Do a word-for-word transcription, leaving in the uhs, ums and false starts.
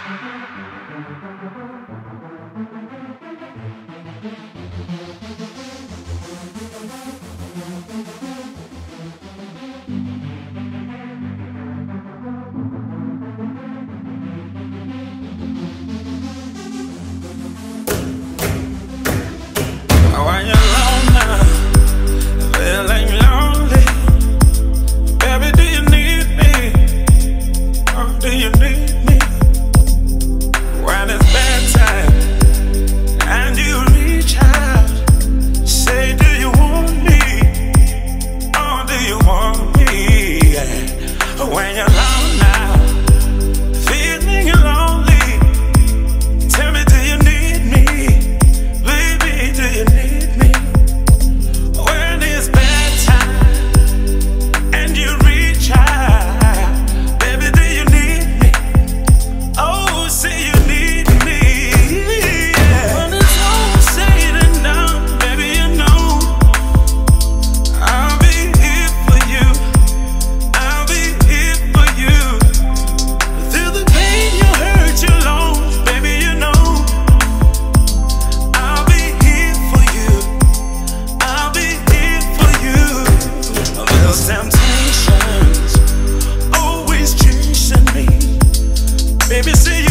When you're alone now, feeling lonely, baby, do you need me? Oh, do you need me? When it's bedtime and you reach out, say, do you want me? Oh, do you want me? Yeah. When you're alone now, feeling lonely, tell me, do you need me? Baby, do you need me? Temptations always chasing me. Baby, see